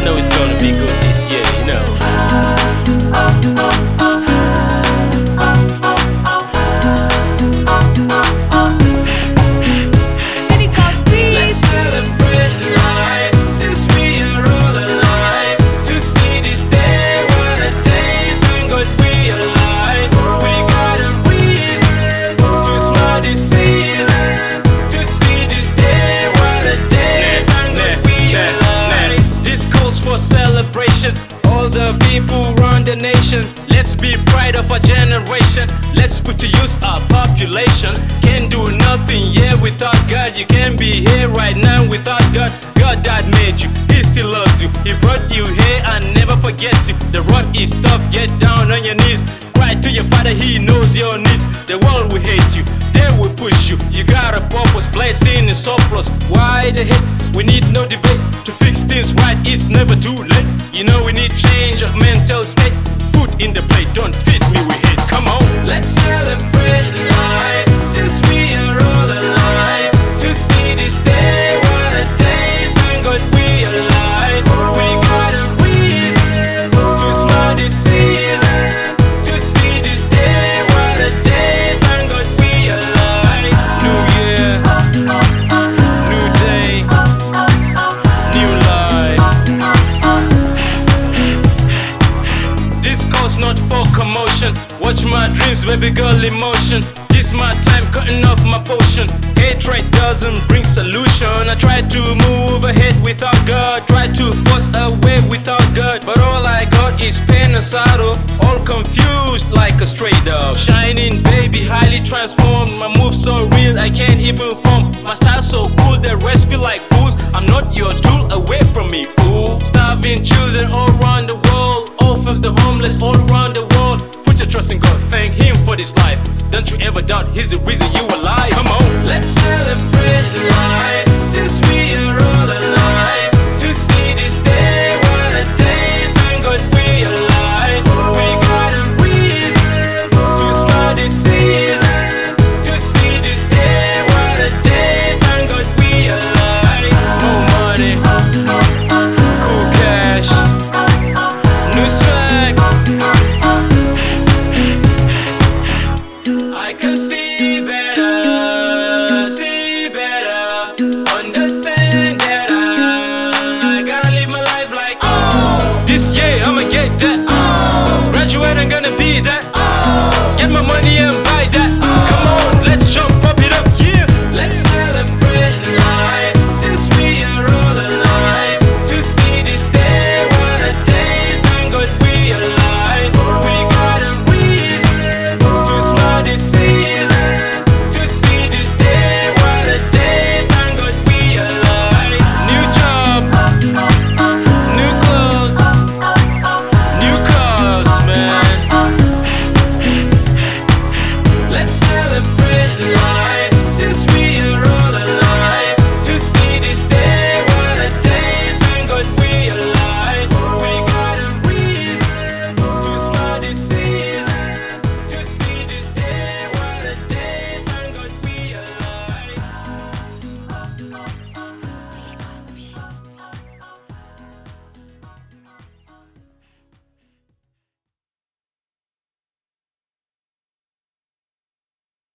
know it's gonna be good this year, you know. Let's celebrate life, since we are all alive. To see this day, what a day, thank God we are alive. We got a reason to smile this season. To see this day, what a day, thank God we are alive. This calls for celebration, all the people run the nation. Let's be pride of our generation. Let's put to use our population. Can't do nothing, yeah, without God. You can't be here right now without God. God that made you, He still loves you. He brought you here and never forgets you. The road is tough, get down on your knees. Cry to your Father, He knows your needs. The world will hate you, they will push you. You got a purpose, blessing is surplus. Why the heck? We need no debate. To fix things right, it's never too late. You know we need change of mental state. Food in the plate, don't feed me with hate. Come on, let's celebrate life, since we are all alive. To see this day, what a day, thank God we are alive. We got a reason to smile this season. To see this day, what a day, thank God we are alive. New year, new day, new life. This call's not for commotion. Watch my dreams, baby girl, emotion. This my time, cutting off my potion. Hatred doesn't bring solution. I try to move ahead without God, try to force a way without God, but all I got is pain and sorrow. All confused like a stray dog. Shining baby, highly transformed. My moves so real, I can't even form. My style so cool, the rest feel like fools. I'm not your tool, away from me, fool. Starving children all around the world, orphans, the homeless all around the world. Put your trust in God, thank Him for this life. Don't you ever doubt He's the reason you are alive. Come on, let's celebrate life,